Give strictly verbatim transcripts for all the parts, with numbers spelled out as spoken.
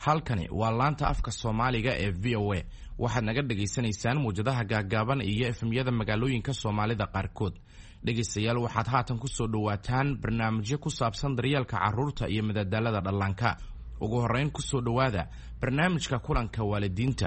halkani waa laanta afka Soomaaliga ee V O A waxaad naga dhageysanaysaan muujadaha gaagaaban iyo efemyada magaalooyinka Soomaalida qaarkood. dhegeystayaal waxaad haatan ku soo dhawaataan barnaamijyo ku saabsan daryeelka carruurta iyo madadaalada dhallaanka. ugu horeyn ku soo dhawaada barnaamijka kulanka waalidiinta.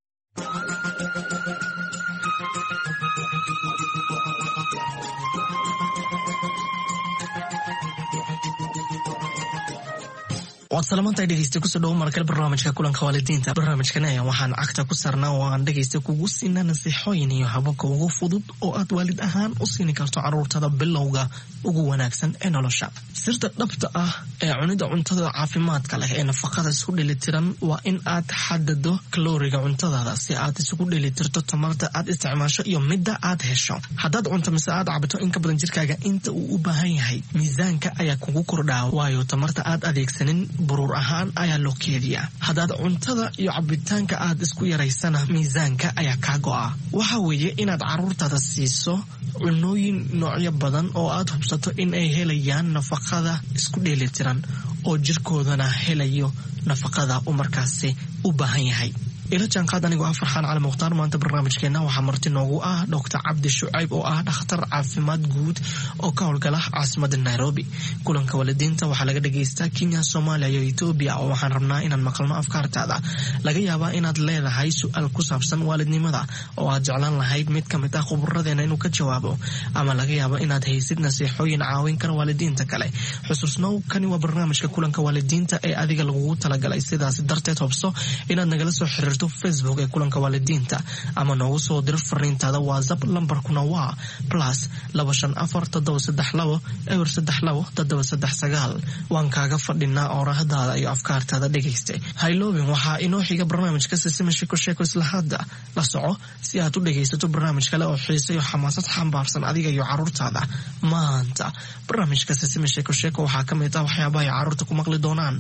وصلمانتay dhageysta ku soo dhaw markale barnaamijka kulanka waalidiinta. barnaamijkan ayaa waxaan cagta ku sarnaa oo aan dhageysta kugu siinaa nasiixooyin iyo hababka ugu fudud oo aad waalid ahaan u siin karto carruurtada bilowga ugu wanaagsan ee nolosha. sirta dhabta ah ee cunida cuntada caafimaadka leh ee nafaqada isku dheelitiran waa in aad xadado kalooriga cuntadaada si aad isugu dheelitirto tamarta aad isticmaasho iyo midda aad hesho. haddaad cunto mise aad cabto in ka badan jirkaaga inta uu u baahan yahay, miisaanka ayaa kugu kordhaa, waayo tamarta aad adeegsanin buruur ahaan ayaa loo keediyaa. haddaad cuntada iyo cabitaanka aad isku yaraysana, miisaanka ayaa kaa go'a. waxa weeye inaad carruurtaada siiso cunooyin noocyo badan oo aad hubsato in ay helayaan nafaqada isku dheelitiran oo jirkoodana helayo nafaqada uu markaasi u baahan yahay. ila jaanqaad anigoo ah Farxaan Cali Mukhtaar. maanta barnaamijkeena waxaa marti noogu ah Doctor Cabdi Shucayb oo ah dhakhtar caafimaad guud oo ka howlgala caasimadda Nairobi. kulanka waalidiinta waxaa laga dhageystaa Kenya, Soomaaliya iyo Ethiopia oo waxaan rabnaa inaan maqalno afkaartaada. laga yaabaa inaad leedahay su'aal ku saabsan waalidnimada oo aad jeclaan lahayd mid ka mid ah khubradeena inuu ka jawaabo, ama laga yaabo inaad haysid nasiixooyin caawin kara waalidiinta kale. xusuusnow, kani waa barnaamijka kulanka waalidiinta ee adiga lagugu talagalay, sidaas darteed hubso inaad nagala soo xiriirto Facebook ee kulanka waalidiinta ama noogu soo dir fariintaada WhatsApp. lambarkuna waa plus laba shan afar toddoba saddex labo eber saddex labo toddoba saddex sagaal. waan kaaga fadhinaa oorahadaada iyo afkaartaada dhegeysta. hayloobin, waxaa inoo xiga barnaamijka Sisima Sheeko Sheeko. isla hadda la soco si aad u dhegeysato barnaamij kale oo xiiso iyo xamaasad xambaarsan adiga iyo carruurtaada. maanta barnaamijka Sisima Sheeko Sheeko waxaa ka mid ah waxyaabaha ay carruurta ku maqli doonaan.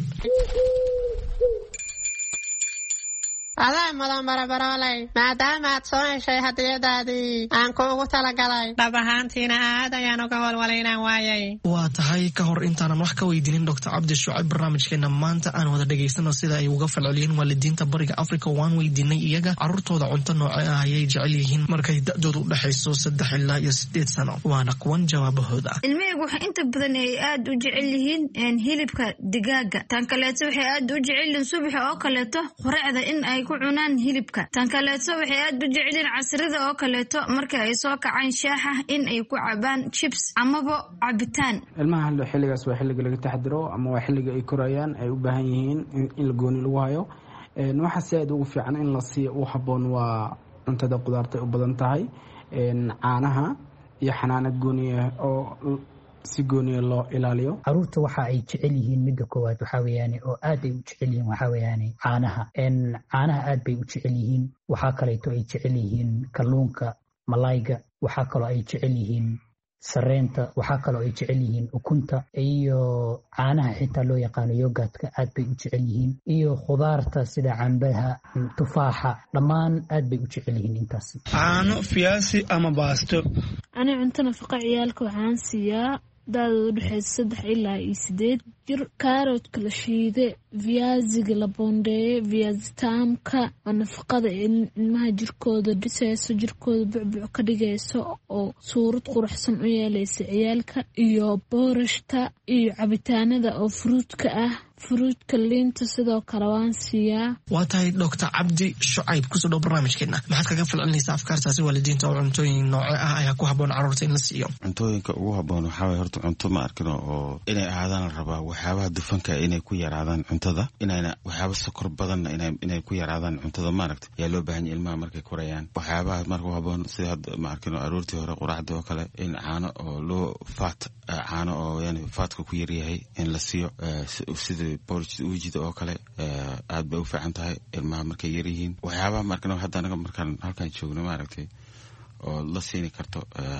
adaa madan barabaroolay, maadaama aad soo heshay hadiyadaadii aan kuugu talagalay, dhab ahaantiina aad ayaan uga walwalaynaan waayay. waa tahay ka hor intaanan wax ka weydiinin Doctor Cabdi Shucayb, barnaamijkeena maanta aan wada dhageysano sida ay uga falceliyeen waalidiinta bariga Afrika. waan weydiinay iyaga carruurtooda cunto noocee ah ayay jecel yihiin markay da'doodu u dhaxayso saddex ilaa iyo sideed sano. waana kuwan jawaabahooda. ilmahaygu waxa inta badan ay aad u jecel yihiin hilibka digaaga. tan kaleeto waxay aad u jecel yihiin subax oo kaleeto quraacda in ay ku cunaan hilibka. tan kaleeto waxay aad u jecelin casrida oo kaleeto marka ay soo kacaan shaaxa in ay ku cabaan chips amaba cabitaan. ilmaha hal xilligaas waa xilliga laga taxadiro ama waa xilliga ay korayaan ay u baahan yihiin in la gooni lagu hayo. een waxa si aad ugu fiican in la siiyo u haboon waa cuntada qudaarta u badan tahay, een caanaha iyo xanaanad gooni ah oo si gooni loo ilaaliyo. carruurta waxa ay jecel yihiin midda koowaad waxa weeyaan oo aad ay u jecel yihiin waxa weeyaan caanaha. een caanaha aad bay u jecel yihiin. waxa kale oo ay jecel yihiin kalluunka, malayga. waxa kale oo ay jecel yihiin sareenta. waxa kale oo ay jecel yihiin ukunta iyo caanaha xitaa loo yaqaan yogurtka aad bay u jecel yihiin, iyo khudaarta sida cambaha, tufaaxa, dhammaan aad bay u jecel yihiin intaas. caano, fiyaasi ama baasto. ani cunto nafaqa ciyaalka waxaan siiyaa daadooda u dhexeysa saddex ilaa iyo sideed jir. kaaroodka la shiide, viyaasiga la boondeeye, viyaasitaamka waa nafaqada ilmaha jirkooda dhisayso, jirkooda bucbuc ka dhigayso oo suurad quruxsan u yeelaysa ciyaalka, iyo boorashka iyo cabitaanada oo fruudka ah. fruudka liinta sidoo kale waan siiyaa. waa tahay Doctor Cabdi Shucayb, kusoo dhow barnaamijkeena. maxaad kaga falcelinaysaa afkaartaasi waalidiinta oo cuntooyin nooce ah ayaa ku haboon carruurta in la siiyo? cuntooyinka ugu haboon waxaa waye horta cunto ma arkino oo inay ahaadaan la rabaa waxyaabaha dufanka inay ku yaraadaan cuntada, inayna waxyaaba sokor badanna inay ku yaraadaan cuntada. maaragta yaa loo baahan yahay ilmaha markay korayaan. waxyaabaha marka haboon sida hadda ma arkino aroortii hore quraacda oo kale in caano oo loo faat caano oo yani faatka ku yaryahay in la siiyo, sida wejida oo kale aad bay u fiican tahay ilmaha markay yar yihiin. waxyaabaha markana hadda anaga markaan halkan joogno maaragtay oo la siini karto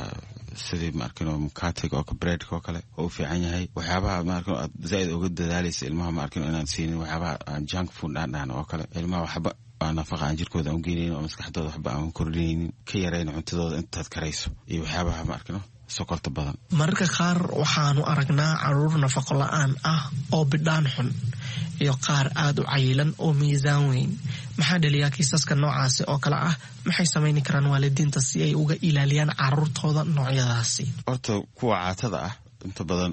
sidii maarkano mukatiga oo breadka oo kale oo u fiican yahay. waxyaabaha maarkano aad zaid uga dadaalaysa ilmaha maarkano inaan siinin waxyaabaha junk food aan dhahno oo kale. ilmaha waxba nafaqa aan jirkooda aan geynaynin oo maskaxdooda waxba aan kordhinaynin, ka yarayna cuntadooda intaad karayso iyo waxyaabaha maarkano sokorta badan. mararka qaar waxaanu aragnaa caruur nafaqo la'aan ah oo bidhaan xun iyo qaar aad u cayilan oo miisaan weyn. maxaa dhaliyaa kiisaska noocaasi oo kale ah? maxay samayni karaan waalidiinta si ay uga ilaaliyaan caruurtooda noocyadaasi? horta kuwa caatada ah inta badan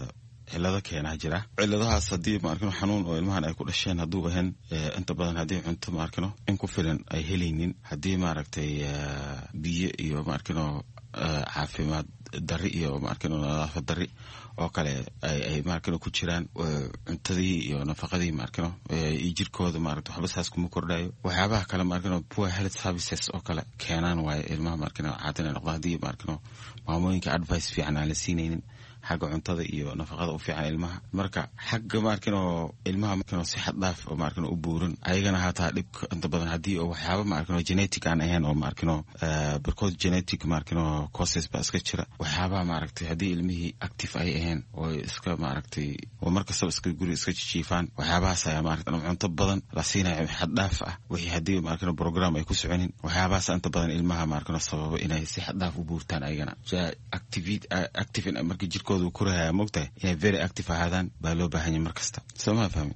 cilado keenaa jira. ciladahaas haddii ma arkino xanuun oo ilmahan ay ku dhasheen hadduu ahayn inta badan haddii cunto ma arkino in ku filan ay helaynin, haddii maaragtay biyo iyo ma arkino caafimaad dari iyo ma arkino nadaafad dari oo kale ay ay ma arkino ku jiraan, cuntadii iyo nafaqadii ma arkino iyo jirkooda ma arkino waxba saas kuma kordhayo. waxyaabaha kale ma arkino poor health services oo kale keenaan waaye ilmaha ma arkino caadina noqdo haddii ma arkino maamooyinka advice fiican aan la siinaynin xagga cuntada iyo nafaqada u fiican ilmaha. marka xagga ma arkino ilmaha ma arkino si xad dhaaf oo ma arkino u buuran ayagana hataa dhib inta badan haddii oo waxyaaba ma arkino genetic aan ahayn oo ma arkino because genetic ma arkino causes ba iska jira. waxyaabaha ma aragtay haddii ilmihii active ay ahayn oo iska ma aragtay oo markastaba iska guri iska jiifaan, waxyaabahaas ayaa ma aragtay cunto badan la siinayo xad dhaaf ah wixii haddii ma arkino program ay ku soconin. waxyaabahaas inta badan ilmaha ma arkino sababa inay si xad dhaaf u buurtaan ayagana active active marka jirkooda uu koraya moogtahay inay very active ahaadaan baa loo baahan yahay markasta. soo ma fahmi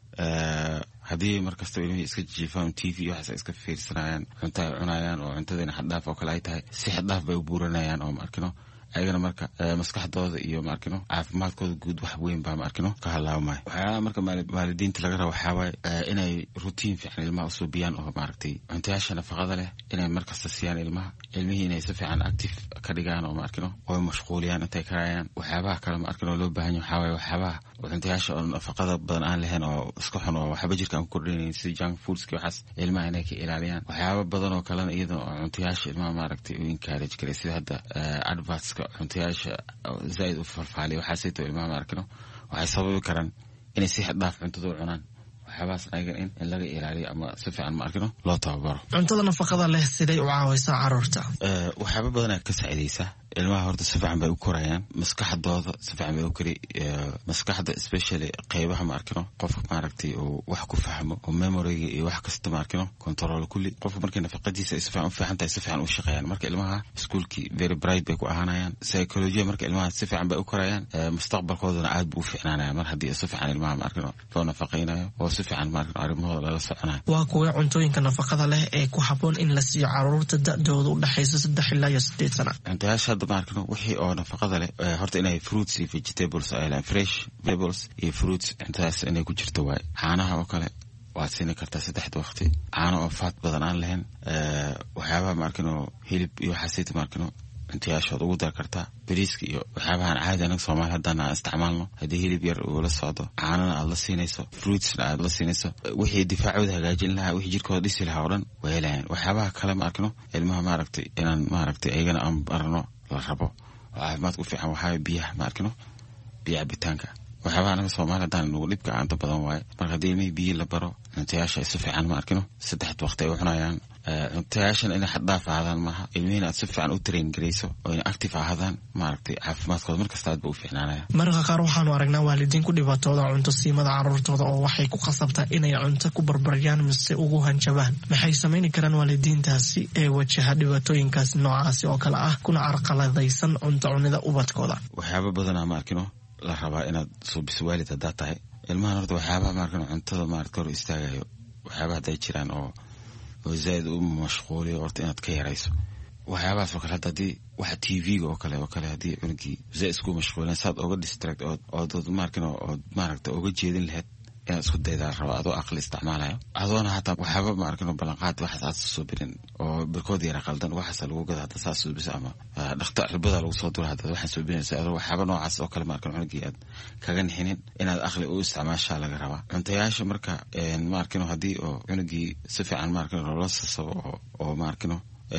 haddii markasta ilmihii iska jiifaan t v waxaas iska fiirsanayaan cunto ay cunayaan oo cuntadina xad dhaaf oo kale ay tahay si xad dhaaf bay u buuranayaan oo ma arkino ayagana marka maskaxdooda iyo ma arkino caafimaadkooda guud wax weyn baa ma arkino ka halaabmaya. waxyaalaha marka waalidiinta laga rabo waxaa waaye inay routine fiican ilmaha usoo biyaan oo maaragtay cuntayaasha nafaqada leh inay markasta siiyaan ilmaha, ilmihii inay si fiican active ka dhigaan oo ma arkino oo mashquuliyaan intay karayaan. waxyaabaha kale ma arkino loo baahan yahay waxaa waaye waxyaabaha cuntayaasha oo nafaqada badan aan lahayn oo iska xun oo waxba jirka aan ku kordhinayn sida junk foodski waxaas ilmaha inay ka ilaaliyaan. waxyaaba badan oo kalena iyada oo cuntayaasha ilmaha maaragtay u encourage garay sida hadda advertska cuntayaasha zaid u farfaaliya waxaasayto ilmaha ma arkino waxay sababi karaan inay si xad dhaaf cuntada u cunaan. waxyaabahaas ayaga in in laga ilaaliyo ama si fiican ma arkino loo tababaro. cuntada nafaqada leh siday u caawaysaa caruurta? waxyaaba badan ay ka saacidaysaa ilmaha. horta si fiican bay u korayaan, maskaxdooda si fiican bay u kori maskaxda especially qaybaha ma arkino qofka maaragtay oo wax ku fahmo oo memoryga iyo wax kasta ma arkino control kulli qofka markay nafaqadiisa si fiican u fiican tahay si fiican u shaqeeyaan. marka ilmaha iskuulkii very bright bay ku ahaanayaan. psychology marka ilmaha si fiican bay u korayaan, mustaqbalkoodana aad buu u fiicnaanaya mar haddii si fiican ilmaha ma arkino loo nafaqeynayo oo si fiican ma arkino arrimahooda lala soconayo. waa kuwa cuntooyinka nafaqada leh ee ku habboon in la siiyo caruurta da'dooda u dhaxaysa saddex ilaa iyo sideed sano? cuntayaasha ma arkino wixii oo nafaqada leh horta inay fruits iyo vegetables ay leeyihiin, fresh vegetables iyo fruits intaas inay ku jirto waay. caanaha oo kale waad siini kartaa saddexda waqti, caano oo faat badan aan lahayn. waxyaabaha ma arkino hilib iyo waxaasayta ma arkino cuntayaashood ugu dar kartaa. bariiska iyo waxyaabahan caadi anaga Soomaali haddaan aan isticmaalno haddii hilib yar uu la socdo, caanana aad la siinayso, fruitsna aad la siinayso, wixii difaacooda hagaajin lahaa, wixii jirkooda dhisi lahaa oo dhan way helayaan. waxyaabaha kale ma arkino ilmaha maaragtay inaan maaragtay ayagana aan barano la rabo oo caafimaadka u fiican waxaa biyaha ma arkino biyo cabitaanka. waxyaabaha anaga Soomaali haddaan nugu dhibka aanta badan waaye. marka haddii ilmihii biyo la baro cuntayaasha ay si fiican ma arkino saddexda waqti ay u cunayaan. cuntayaashan inay xad dhaaf ahaadaan maaha, ilmihiina aad si fiican u train garayso oo inay active ahaadaan maaragtay caafimaadkooda markasta aad ba u fiicnaanaya. mararka qaar waxaanu aragnaa waalidiin ku dhibaatooda cunto siimada caruurtooda oo waxay ku khasabtaa inay cunto ku barbaryaan mise ugu hanjabaan. maxay samayni karaan waalidiintaasi ee wajaha dhibaatooyinkaas noocaasi oo kale ah kuna carqaladaysan cunto cunida ubadkooda? waxyaaba badanaa ma arkino la rabaa inaad suubiso waalid haddaad tahay. ilmahan horta waxyaabaha ma arkino cuntada maaragta hor istaagayo waxyaabaha hadday jiraan oo oo zaid u mashquuliyo horta inaad ka yarayso. waxyaabahaas oo kale hadda haddii waxa t v-ga oo kale oo kale haddii cunugii zaid isku mashquulen saad oga distract ood ood ma arkino ood maaragta oga jeedin lahayd inaad isku daydaa rabaa adoo aqli isticmaalayo adoona hataa waxyaaba ma arkino ballanqaad waxaas aad soo birin oo birkood yara qaldan waxaasa lagu gada hadda saas soo bisa ama dhakhtar cirbada lagu soo dura hadda waxaan soo binaysa adoo waxyaaba noocaas oo kale ma arkino cunugii aad kaga nixinin inaad aqli u isticmaashaa laga rabaa. cuntayaasha marka ma arkino haddii oo cunugii si fiican ma arkino loola sasabo oo oo ma arkino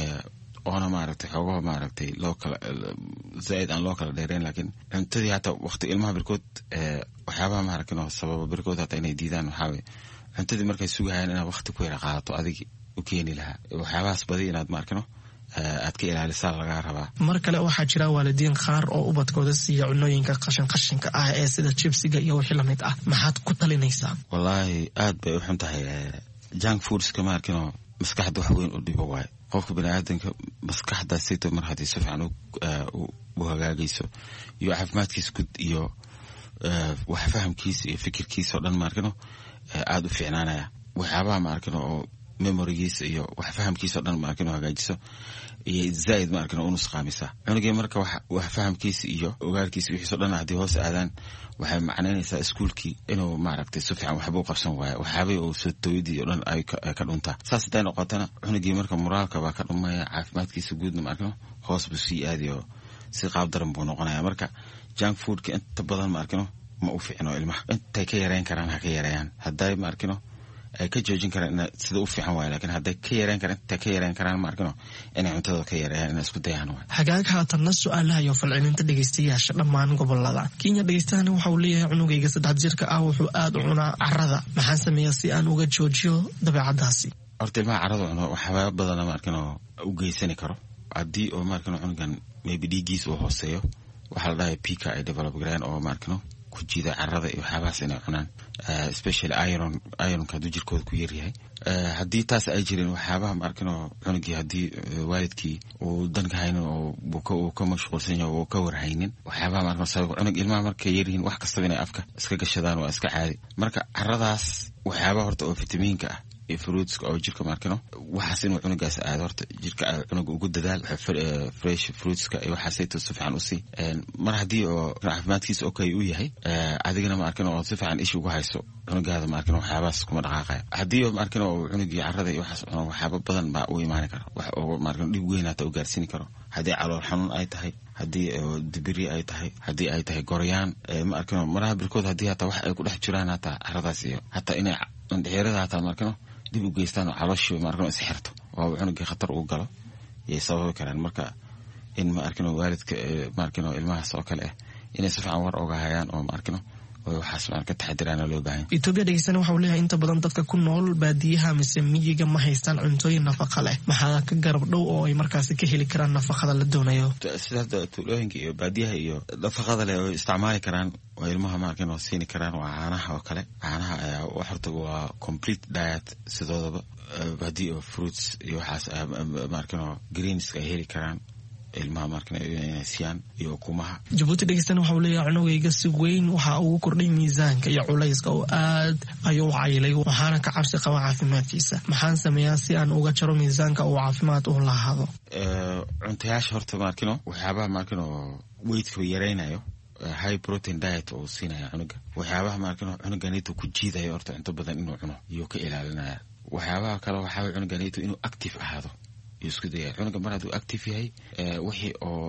oona maaragtay xoogaha maaragtay loo kala zaid aan loo kala dheerayn laakiin cuntadii hataa waqti ilmaha birkood waxyaabaha ma arkino sababa birkood hataa inay diidaan waxaa weye cuntadii markay sugahayaan inaad waqti ku yara qaadato adigi u keeni lahaa. waxyaabahaas badi inaad ma arkino aad ka ilaalisaa lagaa rabaa. mar kale waxaa jira waalidiin qaar oo ubadkooda siiya cunooyinka qashin qashinka ah ee sida jibsiga iyo wixii lamid ah. maxaad ku talinaysaa? wallaahi aad bay u xun tahay junk foodska ma arkino maskaxda wax weyn u dhibo waaye. qofka bini'aadanka maskaxda sida mar haddii si fiican u hagaagayso iyo caafimaadkiisa guud iyo wax fahamkiisa iyo fikirkiisa oo dhan maarkano aad u fiicnaanaya waxyaabaha maarkano oo memorigiisa iyo wax fahamkiisa oo dhan maarkano hagaajiso iyo zaid maarkano uu nusqaamisa cunugii marka wax fahamkiisa iyo ogaarkiisa wixiisa oo dhan haddii hoos aadaan waxay macnaynaysaa iskuulkii inuu maaragtay si fiican waxba u qabsan waayo waxyaabay oo soo tooyadii oo dhan ay ka dhuntaa saas haday noqotana cunugii marka moraalka baa ka dhumaya caafimaadkiisa guudna maarkano hoos buu sii aadayo si qaab daran buu noqonaya marka junk foodka inta badan maarkano ma u fiicno ilmaha intay ka yareyn karaan ha ka yareeyaan hadday maarkano ay ka joojin karaan sida u fiican waayo laakiin hadday ka yareyn karaan intay ka yareyn karaan maarkano inay cuntadooda ka yareeyaan inay isku dayaan waayo hagaag haatanna su-aalaha iyo falcelinta dhegeystayaasha dhammaan gobolada Kenya dhegeystayaana waxa uu leeyahay cunugayga saddex jirka ah wuxuu aad u cunaa carrada maxaan sameeyaa si aan uga joojiyo dabeecadaasi horta ilmaha carrada cuno waxyaaba badan maarkano u geysani karo haddii oo maarkano cunugan maybe dhiiggiisa uu hooseeyo waxaa la dhahay pika ay develop gareen oo maarkano ku jiida carrada iyo waxyaabahaas inay cunaan especially iron ironka hadduu jirkooda ku yaryahay haddii taas ay jireen waxyaabaha maarkano cunugii haddii waalidkii uu danka haynin oo uu ka mashquulsan yahay oo ka warhaynin waxyaabaha maarkano sabab cunug ilmaha markay yaryihiin wax kastaba inay afka iska gashadaan waa iska caadi marka carradaas waxyaabaha horta oo fitamiinka ah iyo fruitska oo jirka maarkano waxaas inuu cunugaas aado horta jirka cunuga ugu dadaal fresh fruitska iyo waxaasayto si fiican u sii mar haddii oo caafimaadkiisa okay u yahay adigana maarkano oo si fiican ishi ugu hayso cunugaada maarkano waxyaabahaas kuma dhaqaaqaya haddii oo maarkano oo cunugii carrada iyo waxaas cuno waxyaaba badan baa u imaani kara wax oo maarkano dhib weyn hata u gaarsiini karo haddii calool xanuun ay tahay haddii dibiri ay tahay haddii ay tahay goryaan maarkano maraha birkood haddii hataa wax ay ku dhex jiraan hataa carradaas iyo hataa inay dhexeerada hataa maarkano dib u geystaan oo calooshii maarkano is xirto oo cunugii khatar uu galo yay sababi karaan marka in maarkano waalidka maarkano ilmahaas oo kale ah inay si fiican war oga hayaan oo maarkano waxaas marka taxadiraan loo baahan Ethiopia dhegeysan waxa uu leeyahay inta badan dadka ku nool baadiyaha mise miyiga ma haystaan cuntooyin nafaqo leh maxaa ka garab dhow oo ay markaas ka heli karaan nafaqada la doonayo sida tuulooyinka iyo baadiyaha iyo nafaqada leh oo isticmaali karaan oo ilmaha maarkano siin karaan waa caanaha oo kale caanaha ayaa wax horta waa complete diet sidoodaba baadi oo fruits iyo waxaas maarkano greens ay heli karaan ilmaha markana siyan iyo kumaha Djibouti dhegeysan waxa uu leeyahay cunugayga si weyn waxa uu kordhay miisaanka iyo culayska oo aad ayuu caylay waxaana ka cabsi qaba caafimaadkiisa maxaan sameeyaa si aan uga jaro miisaanka oo caafimaad u lahaado ee cuntayaasha horta markano waxyaabaha markano weight-ka yareynayo high protein diet oo siinaya cunuga waxyaabaha markano cunuganitu ku jiidayo horta inta badan inuu cuno iyo ka ilaalinaya waxyaabaha kale waxa cunuganitu inuu active ahaado isku day cunuga mar hadduu active yahay wixii oo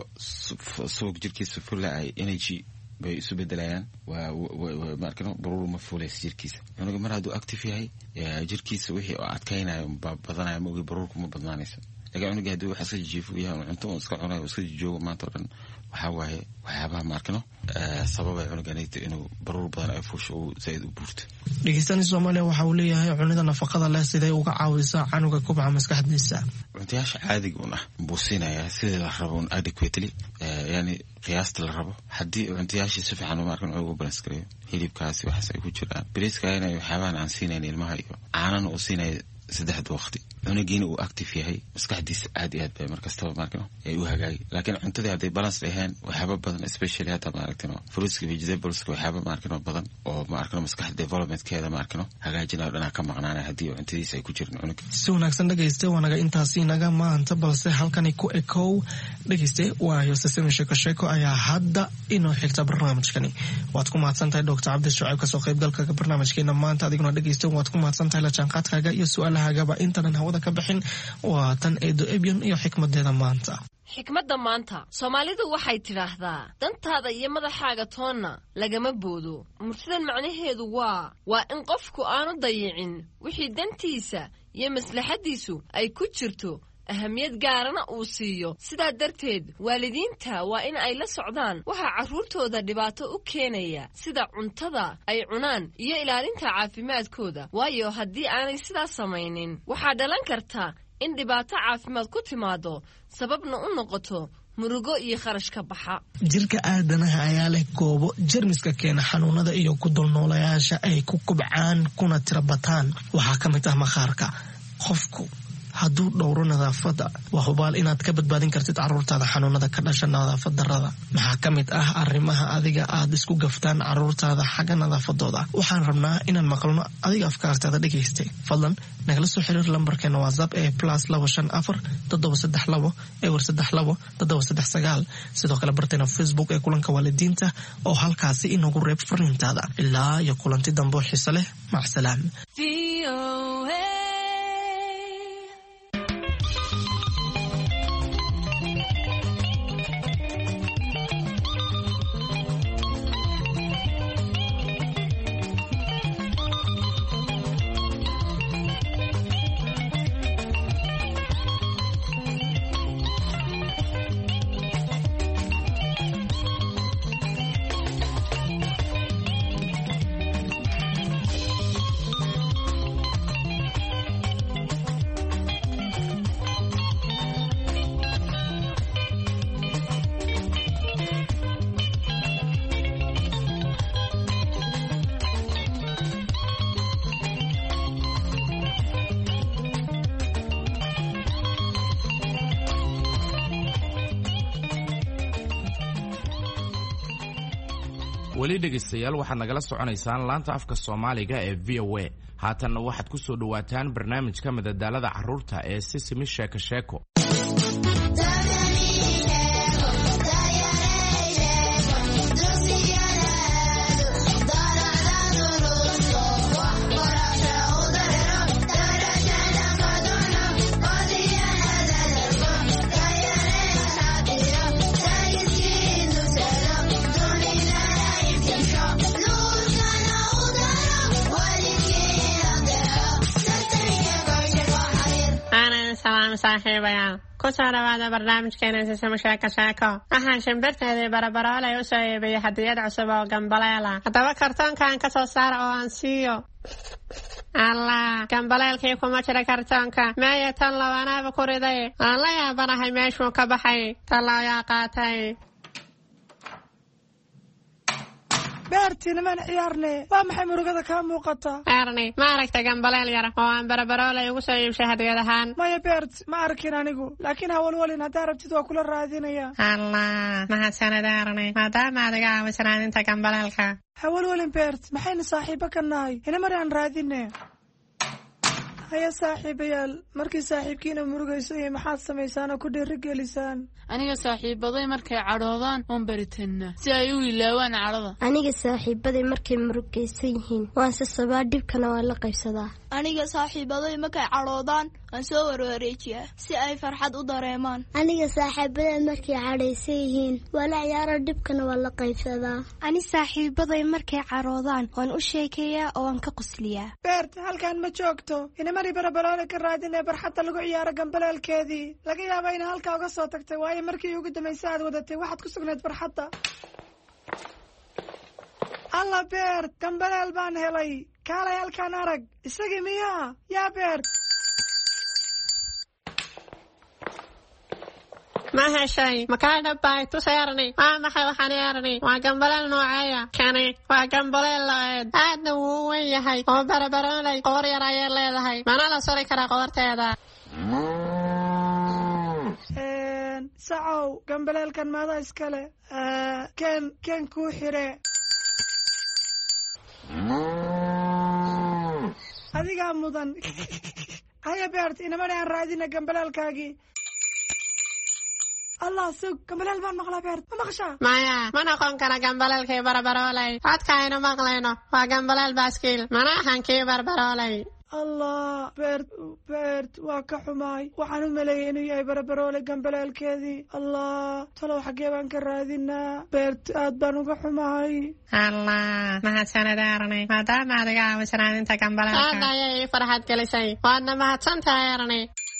suuq jirkiisa fulla ay energy bay isu bedelayaan waa markano baruur ma fuulays jirkiisa cunuga mar hadduu active yahay jirkiisa wixii oo adkaynayo badanaya ma ogi baruurku ma badnaanaysa laga cunuga hadduu wax iska jiifo yahay cunto uu iska cunayo iska joogo maanta oo dhan waxa waaye waxyaabaha markano sababay cunuganayta inuu baruur badan ay fuusho uu zaid u buurto dhegeysan Soomaaliya waxa uu leeyahay cunida nafaqada leh siday uga caawisaa canuga kubca maskaxdiisa cuntayaasha caadiga ah buusinaya sida la rabo adequately yani qiyaasta la rabo haddii cuntayaasha si fiican u markan ugu balance gareeyo hilibkaasi waxaas ay ku jiraan bariiska inay waxyaabahan aan siinayna ilmaha iyo caanana u siinay saddex waqti cunugiina uu active yahay maskaxdiisa aad iyo aad bay markastaba markano ay u hagaagi laakiin cuntadii hadday balance ahayn waxyaaba badan especially hadda maaragtano fruits vegetables waxyaaba markano badan oo maarkano maskax development-keeda markano hagaajinaa dhana ka maqnaanay haddii cuntadiisa ay ku jiraan cunug si wanaagsan dhageyste wanaga intaasi naga maanta balse halkani ku ekow dhageyste waayo sasimi sheeko sheeko ayaa hadda inoo xigta barnaamijkani waad ku mahadsantahay doctor Cabdi Shucayb kasoo qaybgalka barnaamijkeena maanta adiguna dhageyste waad ku mahadsantahay la jaanqaadkaaga iyo su'aalahaaga intanan hawada ka bixin waa tan eedo ebyon iyo xikmadeeda maanta xikmadda maanta Soomaalidu waxay tiraahdaa dantaada iyo madaxaaga toonna lagama boodo murtidan macnaheedu waa waa in qofku aanu dayicin wixii dantiisa iyo maslaxadiisu ay ku jirto ahamiyad gaarana uu siiyo sidaa darteed waalidiinta waa in ay la socdaan waxa carruurtooda dhibaato u keenaya sida cuntada ay cunaan iyo ilaalinta caafimaadkooda waayo haddii aanay sidaas samaynin waxaa dhalan karta in dhibaato caafimaad ku timaado sababna u noqoto murugo iyo kharash ka baxa jirka aadanaha ayaa leh goobo jermiska keena xanuunada iyo ku dulnoolayaasha ay ku kubcaan kuna tirabataan waxaa ka mid ah maqaarka qofku hadduu dhowro nadaafadda waa hubaal inaad ka badbaadin kartid carruurtaada xanuunada ka dhasha nadaafad darrada. maxaa ka mid ah arrimaha adiga aad isku gaftaan carruurtaada xagga nadaafadooda? waxaan rabnaa inaan maqlno adiga afkaartaada dhegaystay. fadlan nagala soo xiriir lambarkeena whatsapp ee plus laba shan afar toddoba saddex labo ewer saddex labo toddoba saddex sagaal. sidoo kale barteena facebook ee kulanka waalidiinta oo halkaasi inagu reeb fariintaada. ilaa iyo kulanti dambo xiso leh. macsalaam. weli dhegaystayaal waxaad nagala soconaysaan laanta afka Soomaaliga ee V O A. haatanna waxaad ku soo dhawaataan barnaamijka madadaalada carruurta ee Sisimi Sheeko Sheeko. saaxiibayaal ku soo dhawaada barnaamijkeena Sisimi Sheeko Sheeko. waxaan shimbirteedii barabaroolay u soo iibiyey hadiyad cusub oo gambaleel ah. haddaba kartoonkaan ka soo saara oo aan siiyo. allah, gambaleelkii kuma jira kartoonka. meeya tan labanaaba ku riday. aan la yaabanahay meeshuu ka baxay. talaayaa qaatay. beertiina maan ciyaarne. waa maxay murugada kaa muuqata? beerni ma aragta gambaleel yar oo aan barabaroolay ugu soo iibshay hadiyad ahaan? maya beert, ma arkin anigu. laakiin hawalwalin haddaa rabtid waa kula raadinaya. allah, mahadsanid erni, maadaama adiga aawisanaadinta gambaleelka. hawalwalin beert, maxayna saaxiibo ka nahay? ina mari aan raadine. haya saaxiibayaal, markii saaxiibkiina murugayso iyo maxaad samaysaan oo ku dhiirigelisaan? aniga saaxiibaday markay cadhoodaan waan baritanaa si ay u ilaawaan cadhada. aniga saaxiibaday markay murugaysan yihiin waan sasabaa, dhibkana waan la qaybsadaa. aniga saaxiibaday markay cadhoodaan waan soo warwareejiyaa si ay farxad u dareemaan. aniga saaxiibaday markay cadhaysan yihiin waa la ciyaaro, dhibkana waan la qaybsadaa. ani saaxiibaday markay cadhoodaan waan u sheekeeyaa oo waan ka qosliyaa. beert, halkaan ma joogto. inamari barabaroole ka raadinee barxadda lagu ciyaaro gambaleelkeedii. laga yaaba ina halkaa uga soo tagtay, waayo markii ugu dambaysa aad wadatay waxaad ku sugnayd barxadda. alla beert, gambaleel baan helay. kaalay halkaan arag. isagii miyaa? yaa beert. ma heshay? makaa dhabbay tus erni. waa maxay waxaan erni? waa gambaleel nooceeya? kani waa gambaleel la-eed. aadna wuu u wen yahay oo barabaroolay qoor yar ayay leedahay. mana la sori karaa qoorteeda. sacow, gambaleelkan maada iskale? ken ken kuu xire. adigaa mudan. haya beert, inamari aan raadina gambaleelkaagii. allah, sug, gambaleel baan maqlaa beert. ma maqashaa? maya, ma noqon kara gambaleelkii barabaroolay. codka aynu maqlayno waa gambaleel baaskiil, mana ahan kii barabaroolay. allah, beert beert waa ka xumaay. waxaan u maleeyay inuu yahay barabaroole gambaleelkeedii. allah, talow xaggee baan ka raadinaa? beert, aad baan uga xumahay. allah, mahadsanid erni, maadaama adiga aawisanaadinta gambaleelka. aad ayay ii farxad gelisay. waadna mahadsantahay erni.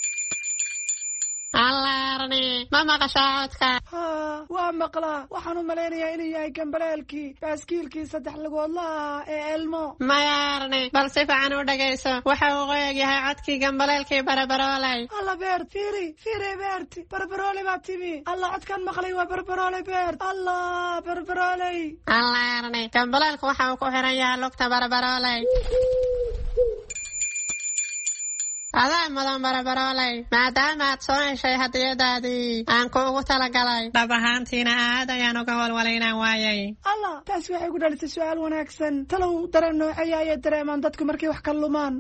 alla erni, ma maqashaa codka? haa, waa maqlaa. waxaan u malaynayaa inuu yahay gambaleelkii baaskiilkii saddex lugoodlaha ee elmo. maya erni, bal si fiican u dhagayso. waxa uu qoyag yahay codkii gambaleelkii barabaroolay. alla beert, fiiri fiiri beert, barabaroole baa timi. alla, codkaan maqlay waa barabaroole beert. allah, barabarooley. alla erni, gambaleelku waxa uu ku xiran yahay lugta barabaroolay. adaa mudan barabaroolay maadaama aad soo heshay hadiyadaadii aan kuugu talagalay dhab ahaantiina aad ayaan uga walwalaynaan waayay allah taas waxay ku dhalisay su-aal wanaagsan talow dareen noocaya ayay dareemaan dadku markay wax ka lumaan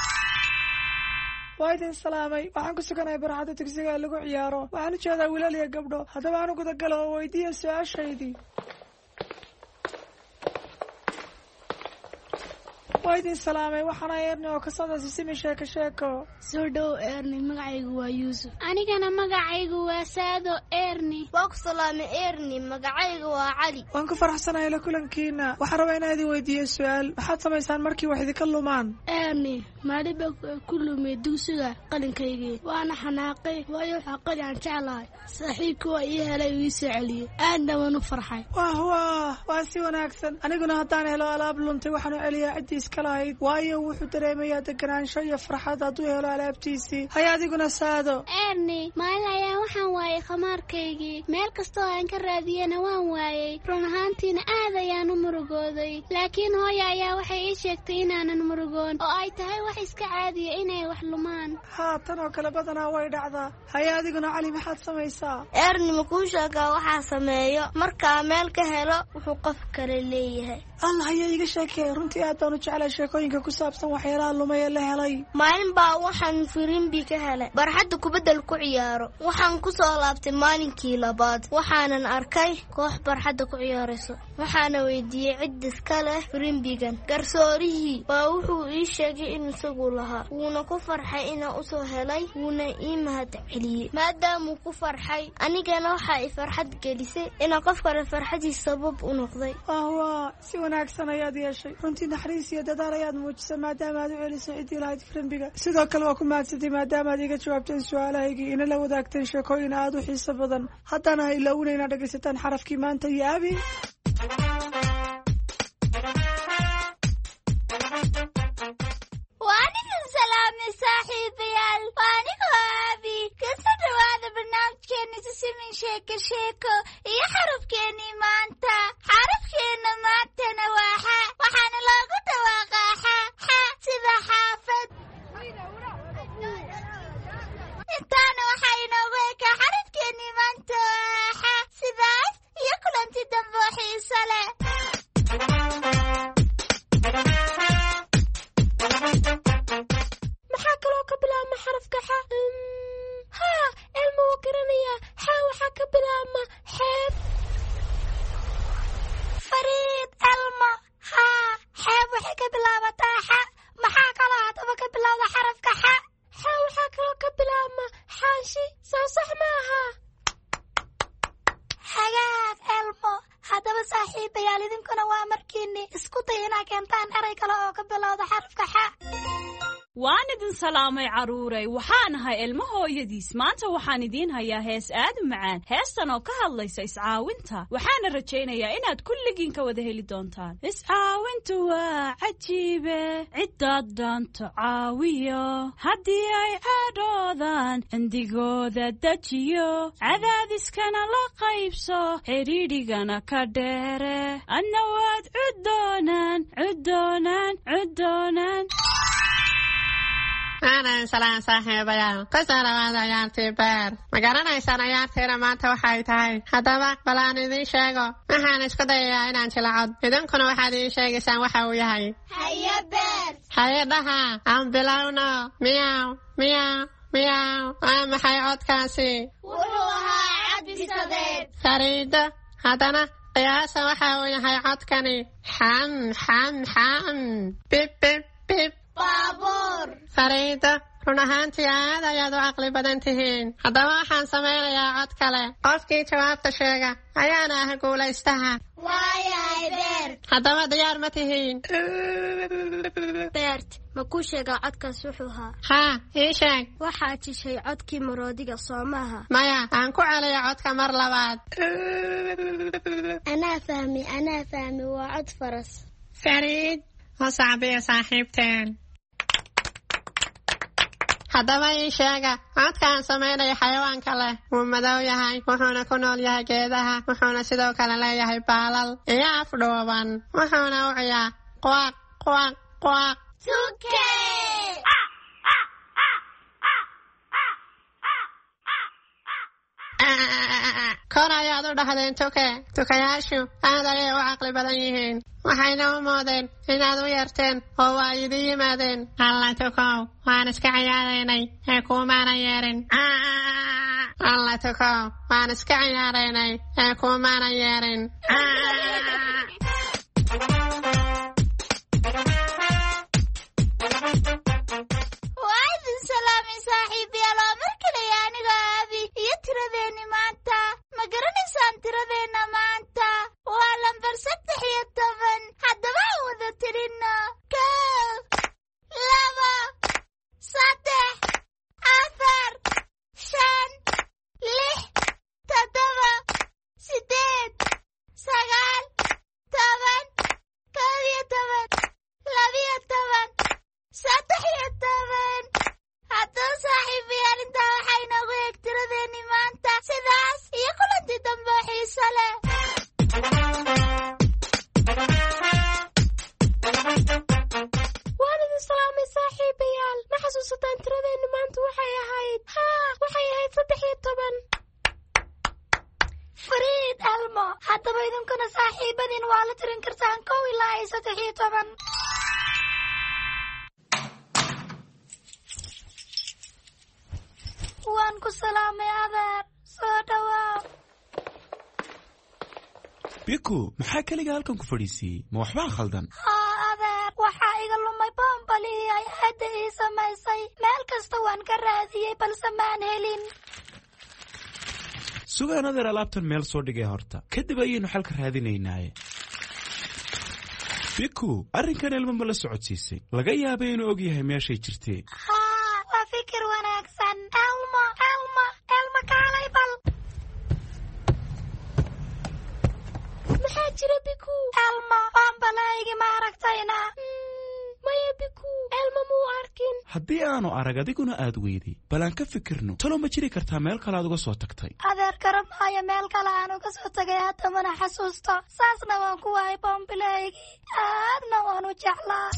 waa idin salaamay waxaan ku suganahay barxadda dugsiga ee lagu ciyaaro waxaan u jeedaa wiilal iyo gabdho haddaba aan u gudagalo oo weydiiya su-aashaydii waa idin salaamay waxaana erni oo ka socda sisimi sheeko sheeko soo dhow erni magacaygu waa yuusuf anigana magacaygu waa saado erni waa ku salaamay erni magacaygu waa cali waan ku faraxsanahay la kulankiina waxaan rabaa inaan idin weydiiyo su-aal maxaad samaysaan markii wax idinka lumaan erni maaliba ku lumay dugsiga qalinkaygii waana xanaaqay waayo waxaa qali aan jeclahay saaxiibka waa ii helay ii soo celiyey aadna waan u farxay wah wah waa si wanaagsan aniguna haddaan helo alaab luntay waxaan u celiyaa ciddii iska lahayd waayo wuxuu dareemayaa deganaansho iyo farxad hadduu helo alaabtiisii hay adiguna saado erni maalin ayaa waxaan waayey khamaarkaygii meel kastoo aan ka raadiyana waan waayey run ahaantiina aad ayaan u murugooday laakiin hooya ayaa waxay ii sheegtay inaanan murugoon oo ay tahay wax iska caadiya inay wax lumaan haa tan oo kale badanaa way dhacdaa haya adiguna cali maxaad samaysaa erni makuu sheegaa waxaa sameeyo markaa meel ka helo wuxuu qof kale leeyahay allah ayaa iga sheekey runtii aad baan u jeclay sheekooyinka ku saabsan waxyaalaha lumay ee la helay maalin baa waxaan firimbi ka helay barxadda kubaddal ku ciyaaro waxaan ku soo laabtay maalinkii labaad waxaanan arkay koox barxadda ku ciyaarayso waxaana weydiiyey cid iska leh firimbigan garsoorihii baa wuxuu ii sheegay in isagu lahaa wuuna ku farxay inaan usoo helay wuuna ii mahad celiyey maadaamuu ku farxay anigana waxaa i farxad gelisay inaan qof kale farxadiis sabab u noqday ahwaa si wanaagsan ayaad yeeshay runtii naxariis iyo dadaal ayaad muujisay maadaama aad u celisay ciddii lahayd firimbiga sidoo kale waa ku mahadsantay maadaama aad iga jawaabteen su-aalahaygii ina la wadaagteen sheekooyin aad u xiiso badan haddana ha ilaawina inaad dhegaysataan xarafkii maanta iyo abi waanigan salaamay saaxiibayaal waanigoo abi kasoo dhawaada barnaamijkeena sisimin sheeko sheeko iyo xarafkeenii maanta xarafkeena maantana waa xa waxaana loogu dhawaaqaa xa xa sida xaafad intaana waxaa inoogu ekaa xarafkeenii maanta waa xa sidaas iyo kulanti dambe oo xiiso leh maxaa kaloo ka bilaabma xarafka xa haa elma wuu garanayaa xa waxaa ka bilaabma xeeb fariid elma haa xeeb waxay ka bilaabataa xa maxaa kaloo haddaba ka bilowda xarafka xa xa waxaa kaloo ka bilaabma xaashi soo sax ma aha hagaag elmo haddaba saaxiibayaal idinkuna waa markiini isku day inaa keentaan eray kale oo ka bilowda xarafka xa waan idin salaamay carruuray waxaan ahay ilmo hooyadiis maanta waxaan idiin hayaa hees aad u macaan heestan oo ka hadlaysa iscaawinta waxaana rajaynayaa inaad kulligiin ka wada heli doontaan iscaawintu waa cajiibe ciddaad dhaanto caawiyo haddii ay cadhoodaan cindigooda dejiyo cadaadiskana la qaybso xidhiidhigana ka dheere adna waad cuddoonaan cuddoonaan cuddoonaan aanan salaan saaxiibayaal ka soo dhawaada ciyaartii beer ma garanaysaan ciyaartiina maanta waxay tahay haddaba bal aan idiin sheego waxaan isku dayayaa inaan jilcod idinkuna waxaad ii sheegaysaan waxa uu yahay haye beer haye dhaha aan bilowno miyaw miyaw miyaw waa maxay codkaasi wuxuu ahaa cadbisadeed sariido haddana qiyaasa waxa uu yahay codkani xam xam xam bib bib bib baabuur fariida run ahaantii aad ayaad u caqli badan tihiin haddaba waxaan samaynayaa cod kale qofkii jawaabta sheega ayaana ah guulaystaha waayahay beert haddaba diyaar ma tihiin beert ma kuu sheegaa codkaas wuxuu ahaa haa ii sheeg waxaa jishay codkii maroodiga soo maaha maya aan ku celiyo codka mar labaad anaa fahmi anaa fahmi waa cod faras fariid oo sacbiya saaxiibteen haddaba ii sheega codkaan samaynaya xayawaanka leh wuu madow yahay wuxuuna ku nool yahay geedaha wuxuuna sidoo kale leeyahay baalal iyo afdhuuban wuxuuna u ciyaa quwaaq quwaaq quwaaq tuke kor ayaad u dhahdeen tuke tukayaashu aad ayay u caqli badan yihiin waxayna u moodeen inaad u yeerteen oo waa idin yimaadeen alla tukow waan iska ciyaaraynay ee kuumaana yeerin alla tukow waan iska ciyaaraynay ee kuumaana yeerin waa idin salaamay saaxiibayaal oo mar kale aniga aabi iyo tiradeeni maanta ma garanaysaan tiradeenna maanta waa lambar saddex iyo toban haddaba aan wada tirino kow laba saddex afar shan lix toddoba sideed sagaal toban kow iyo toban labiyo toban saddex iyo toban haddaba saaxiibayaal intaa waxaa inoogu eeg tiradeeni maanta sidaas iyo kulantii dambe oo xiiso leh waan idin salaamay saaxiibayaal ma xasuusataan tiradeenni maanta waxay ahayd haa waxay ahayd saddex iyo toban fariid elmo haddaba idinkuna saaxiibadiin waa la tirin kartaan kow ilaa iyo saddex iyo toban waan ku salaamay adeer soo dhawaaw biku maxaa keliga halkan ku fadhiisiiyey ma waxbaa khaldan haa adeer waxaa iga lumay boombalihii ay aadda ii samaysay meel kasta waan ka raadiyey balse maan helin sugaan adeer alaabtan meel soo dhigay horta kadib ayaynu xalka raadinaynaaye biku arrinkan elmo ma la socodsiisay laga yaabay inuu og yahay meeshay jirtee haa waa fikir wanaagsan elmo elmo elmo kaalay bal maxaa jira biku elmo boombalaygi ma aragtayna maya biku elmo muu arkin haddii aanu arag adiguna aad weyday bal aan ka fikirno talo ma jiri kartaa meel kale aad uga soo tagtay adeer garab maayo meel kale aan uga soo tagay hadda mana xasuusto saasna waan ku waayay boombalaygi aadna waan u jeclaa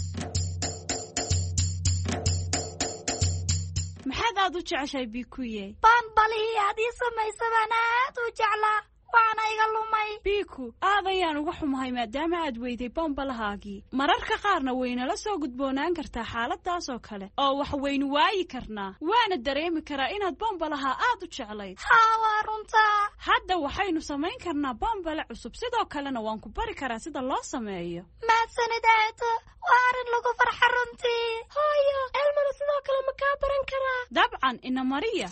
maxaad aad u jeceshahay bikuye boombalihii aad ii samaysa baan aad u jeclaa waana iga lumay biku aad ayaan uga xumahay maadaama aad weyday bombalahaagii mararka qaarna waynala soo gudboonaan kartaa xaaladaas oo kale oo wax waynu waayi karnaa waana dareemi karaa inaad bombalaha aad u jeclayd haa waa runtaa hadda waxaynu samayn karnaa bombale cusub sidoo kalena waan ku bari karaa sida loo sameeyo mahadsanid eedo waa arrin lagu farxa runtii hooyo elmana sidoo kale ma kaa baran karaa dabcan ina mariya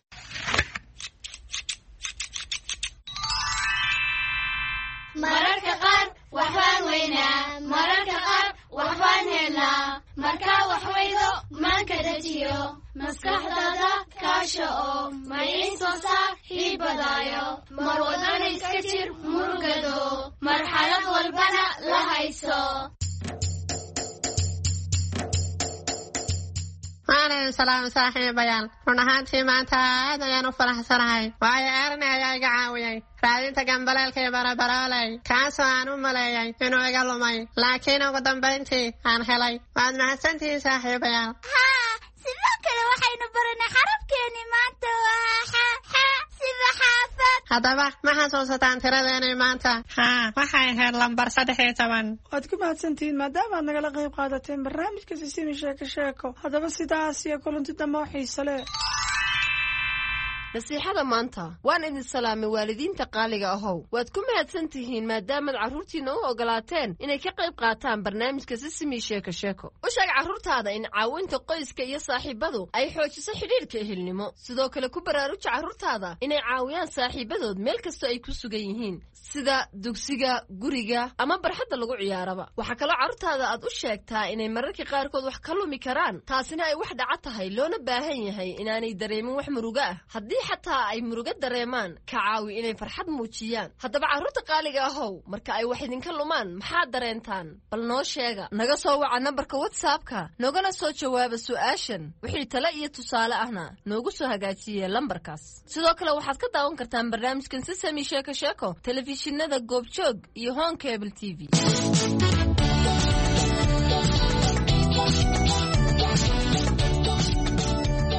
mararka qaar waxbaan weynaa mararka qaar waxbaan helnaa markaa wax weydo maanka dejiyo maskaxdaada kaasha oo maciin soo saar hiibadaayo mar wadana iska jir murugado marxalad walbana la hayso maalin salaam saaxiibayaal run ahaantii maanta aad ayaan u faraxsanahay waayo erni ayaa iga caawiyey raadinta gambaleelka iyo barabarooley kaasoo aan u maleeyay inuu iga lumay laakiin ugu dambayntii aan helay waad mahadsantihiin saaxiibayaal haa sidoo kale waxaynu baranay xarafkeeni maanta waa xa xa sida xaafad haddaba ma xasuusataan tiradeenay maanta haa waxay ahayd lambar saddex iyo toban waad ku mahadsantihiin maadaama aad nagala qayb qaadateen barnaamijka sisimi sheeko sheeko haddaba sidaas iyo kulanti dambe oo xiise leh nasiixada maanta waan idin salaamay waalidiinta qaaliga ahow waad ku mahadsan tihiin maadaamaad carruurtiinna u ogolaateen inay ka qayb qaataan barnaamijka sisimi sheeko sheeko u sheeg carruurtaada in caawinta qoyska iyo saaxiibadu ay xoojiso xidhiidhka ehelnimo sidoo kale ku baraaruja carruurtaada inay caawiyaan saaxiibadood meel kastoo ay ku sugan yihiin sida dugsiga guriga ama barxadda lagu ciyaaraba waxaa kaloo carruurtaada aad u sheegtaa inay mararka qaarkood wax ka lumi karaan taasina ay wax dhaca tahay loona baahan yahay inaanay dareemin wax muruga ah haddii xataa ay muruga dareemaan ka caawi inay farxad muujiyaan haddaba carruurta qaaliga ahow marka ay wax idinka lumaan maxaad dareentaan bal noo sheega naga soo waca nambarka whatsappka noogana soo jawaaba su'aashan wixii tale iyo tusaale ahna noogu soo hagaajiye lambarkaas sidoo kale waxaad ka daawan kartaan barnaamijkan sisami sheeko sheeko telefishinada goobjoog iyo home cable t v